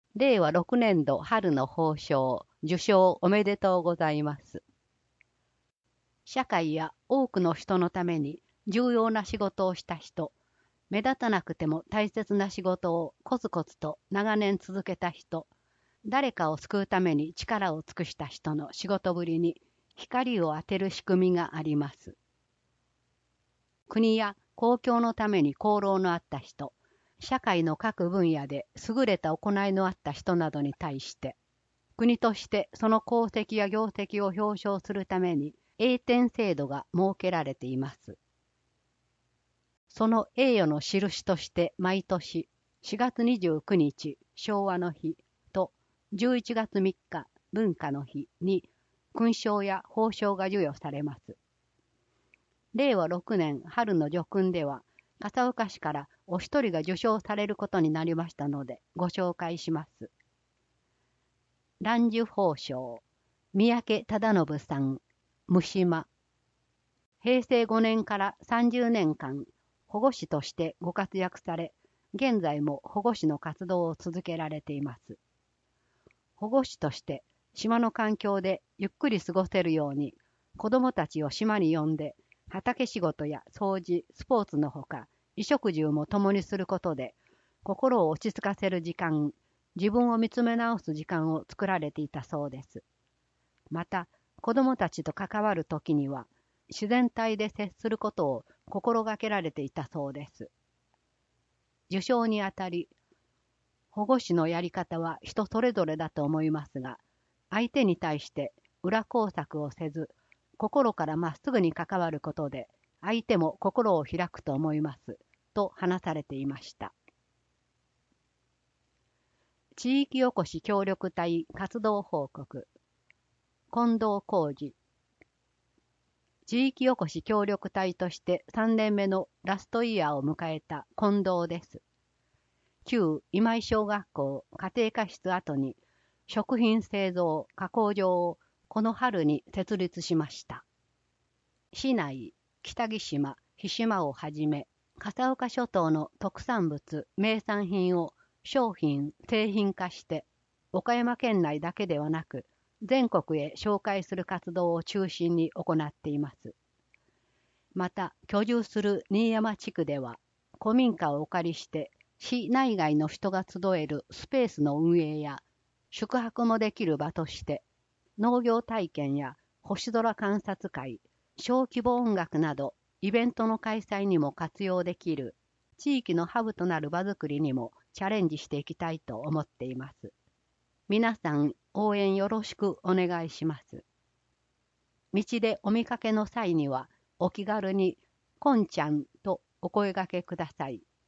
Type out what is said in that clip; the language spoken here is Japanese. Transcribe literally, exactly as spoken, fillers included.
れいわろくねんど春の褒章、受賞おめでとうございます。社会や多くの人のために重要な仕事をした人、目立たなくても大切な仕事をコツコツと長年続けた人、誰かを救うために力を尽くした人の仕事ぶりに光を当てる仕組みがあります。国や公共のために功労のあった人、社会の各分野で優れた行いのあった人などに対して、国としてその功績や業績を表彰するために栄典制度が設けられています。その栄誉の印として毎年しがつにじゅうくにち昭和の日とじゅういちがつみっか文化の日に勲章や褒章が授与されます。れいわろくねん春の叙勲では笠岡市からお一人が受賞されることになりましたのでご紹介します。蘭寿褒章、三宅忠信さん、三島。へいせいごねんからさんじゅうねんかん保護司としてご活躍され、現在も保護司の活動を続けられています。保護司として島の環境でゆっくり過ごせるように、子どもたちを島に呼んで、畑仕事や掃除、スポーツのほか、衣食住も共にすることで、心を落ち着かせる時間、自分を見つめ直す時間を作られていたそうです。また、子どもたちと関わるときには、自然体で接することを心がけられていたそうです。受賞にあたり、保護司のやり方は人それぞれだと思いますが、相手に対して裏工作をせず、心からまっすぐに関わることで、相手も心を開くと思います、と話されていました。地域おこし協力隊活動報告。近藤浩二。地域おこし協力隊としてさんねんめのラストイヤーを迎えた近藤です。旧今井小学校家庭科室跡に食品製造加工場をこの春に設立しました。市内、北木島、日島をはじめ、笠岡諸島の特産物、名産品を商品、製品化して、岡山県内だけではなく、全国へ紹介する活動を中心に行っています。また、居住する新山地区では、古民家をお借りして、市内外の人が集えるスペースの運営や、宿泊もできる場として、農業体験や星空観察会、小規模音楽など、イベントの開催にも活用できる、地域のハブとなる場づくりにもチャレンジしていきたいと思っています。皆さん、応援よろしくお願いします。道でお見かけの際には、お気軽に、こんちゃんとお声掛けください。